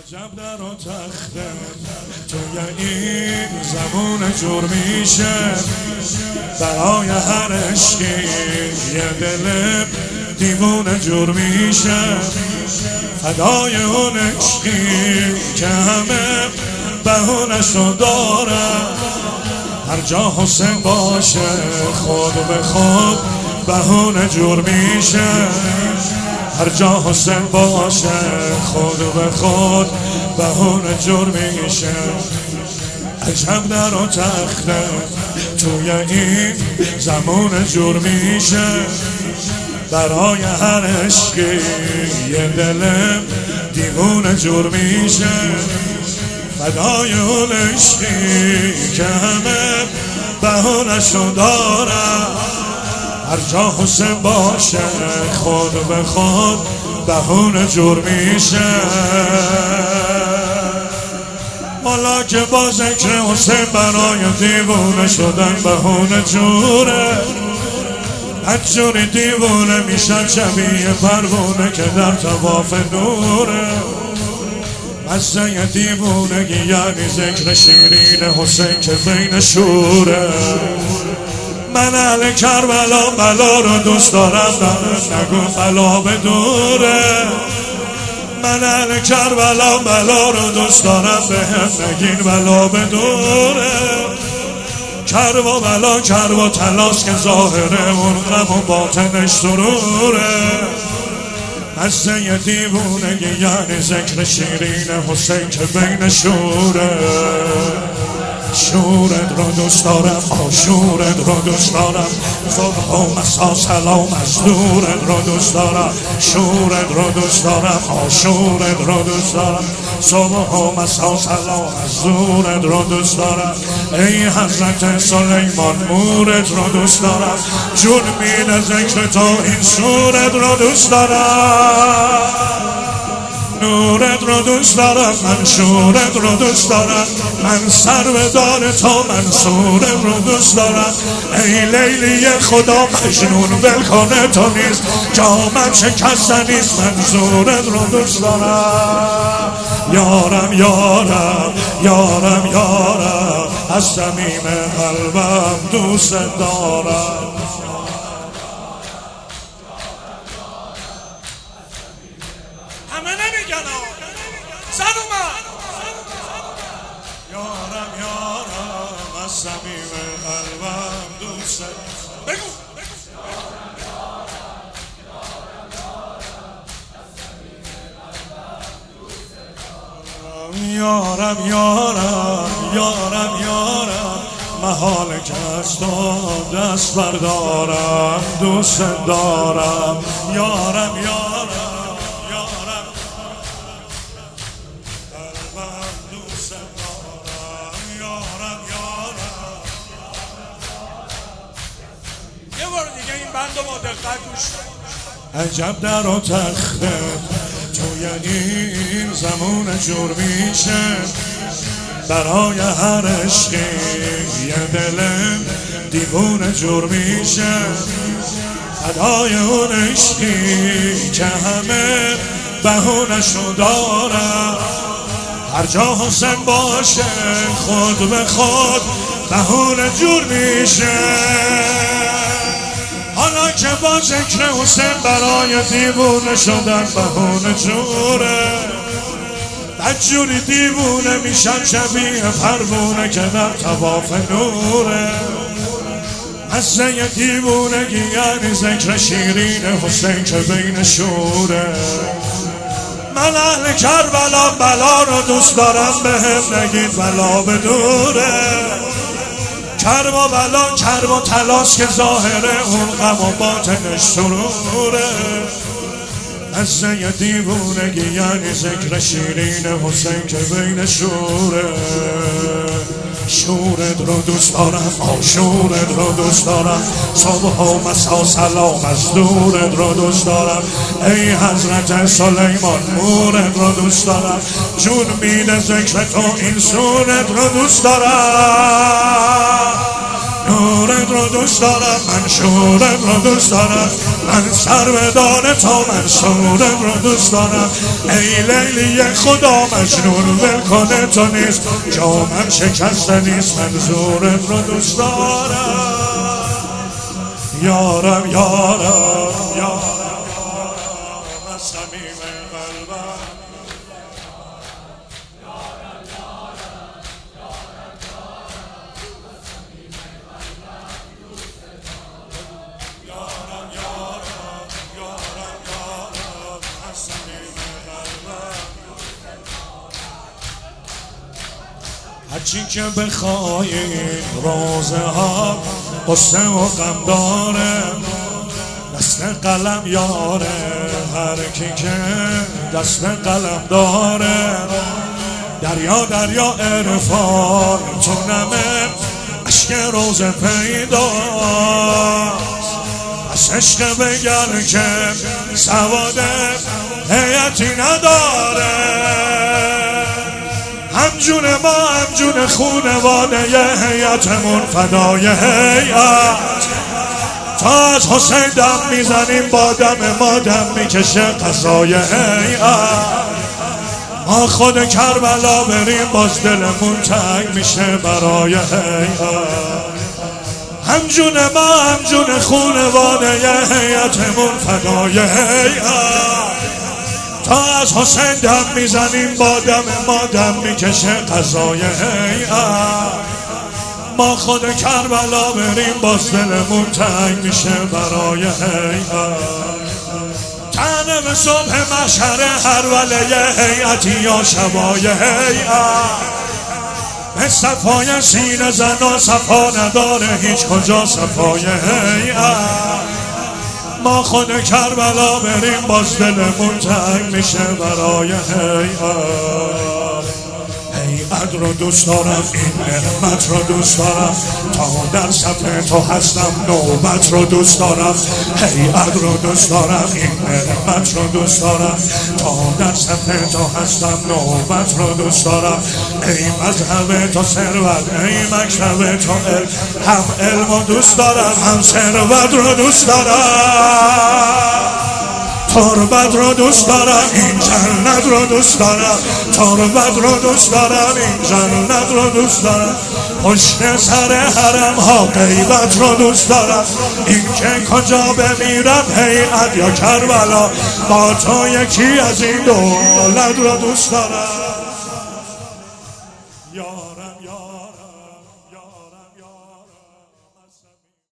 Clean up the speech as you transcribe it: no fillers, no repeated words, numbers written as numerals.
عجب در و تخته توی این زمان جور میشه برای هر عشقی یه دل دیوونه جور میشه فدای اون عشقی که همه بهونشو داره هر جا حسین باشه خود به خود بهونه جور میشه هر جا حسین باشه خود به خود بهونه جور میشه عجب در و تخته توی این زمان جور میشه برای هر عشقی یه دل دیوونه جور میشه فدای اون عشقی که همه بهونشو داره هر جا حسین باشه خود به خود بهونه جور میشه حالا که با ذکر حسین برای دیوونه شدن بهونه جوره هر جوری دیوونه میشن شبیه پروونه که در طواف نوره مزه دیوونگی یعنی ذکر شیرین حسین که بین شوره من اهل کربلا بلا رو دوست دارم نگو بلا به دوره من اهل کربلا بلا رو دوست دارم به هم نگین بلا به دوره کرب و بلا کرب و تلاس که ظاهره اون غم و باطنش سروره مزه دیوونگی یعنی ذکر شیرین حسین که بین شوره شورت رو دوست دارم شورت رو دوست دارم صبح و مسا سلام از دورت رو دوست دارم شورت رو دوست دارم شورت رو دوست دارم صبح و مسا سلام از دورت رو دوست دارم ای حضرت سلیمان مورت رو دوست دارم جون میده ذکر تو این صورت رو دوست دارم نورت رو دوست دارم من شورت رو دوست دارم من سرودار تو من صورت رو دوست دارم ای لیلی خدا مجنون ولکنه تو نیست جامم شکسته نیست من صورت رو دوست دارم یارم یارم یارم یارم از صمیم قلبم دوست دارم همه نمیگن زن اومد یارم یارم از صمیم قلبم دوست بگو یارم یارم یارم یارم محال که از تو دست بردارم دوست دارم یارم یارم یه بار دیگه این بند رو با دقت گوش کن عجب در و تخته توی این زمان جور میشه برای هر عشقی یه دل دیوونه جور میشه فدای اون عشقی که همه بهونشو داره هر جا حسین باشه خود به خود بهونه جور میشه حالا که با ذکر حسین برای دیوونه شدن بهونه جوره بدجوری دیوونه میشن شبیه پروونه که در طواف نوره مزه دیوونگی یعنی ذکر شیرین حسین که بین شوره من اهل کربلا بلا رو دوست دارم به هم نگید بلا به دوره کرب و بلا کرب و تلاس که ظاهره اون غم و باطنش سروره مزه دیوونگی یعنی ذکر شیرین حسین که بین شوره شورت رو دوست دارم شورت رو دوست دارم صبح و مسا سلام از دورت رو دوست دارم ای حضرت سلیمان مورت رو دوست دارم جون میده ذکر تو این صورت رو دوست دارم نورت رو دوست دارم، من شورت رو دوست دارم، من سربدار تو منصورت رو دوست دارم. ای لیلی خدا مجنون ول کنه تو نیست، جا من شکسته نیست، منظورت رو دوست دارم. یارم یارم یارم از صمیم قلبم، هرچی که بخوای روزه ها قصه و غم داره، دست قلم یاره، هر کی که دست قلم داره. دریا دریا عرفان تو نمه عشق روزه پیداست، از عشق بگر که سواد هیئتی نداره. همجون ما همجون خونواده هیئتمون فدای هیئت، تا از حسین دم میزنیم با دم ما دم میکشه قضای هیئت. ما خود کربلا بریم باز دلمون تنگ میشه برای هیئت. همجون ما همجون خونواده هیئتمون فدای هیئت، تا از حسین دم میزنیم با دم ما دم میکشه قضای هیئت. ما خود کربلا بریم باز دلمون تنگ میشه برای هیئت. تنه به صبح محشر هر وله هیئتی یا شبای هیئت، به صفای سینه زنا صفا نداره هیچ کجا صفای هیئت. ما خود کربلا بریم باز دلمون تنگ میشه برای هیئت. هیئت رو دوست دارم، این نعمت رو دوست دارم، تا در صف تو هستم نوبت رو دوست دارم. هیئت رو دوست دارم، این نعمت رو دوست دارم، تا در صف تو هستم نوبت رو دوست دارم. ای مذهب تو ثروت، ای مکتب تو علم، هم علم رو دوست دارم هم ثروت رو دوست دارم. تربت رو دوست دارم، این جنت رو دوست دارم، تربت رو دوست دارم، این جنت رو دوست دارم. پشت سر حرم ها غیبت رو دوست دارم، این که کجا بمیرم هیئت یا کربلا، با تو یکی از این دولت رو دوست دارم.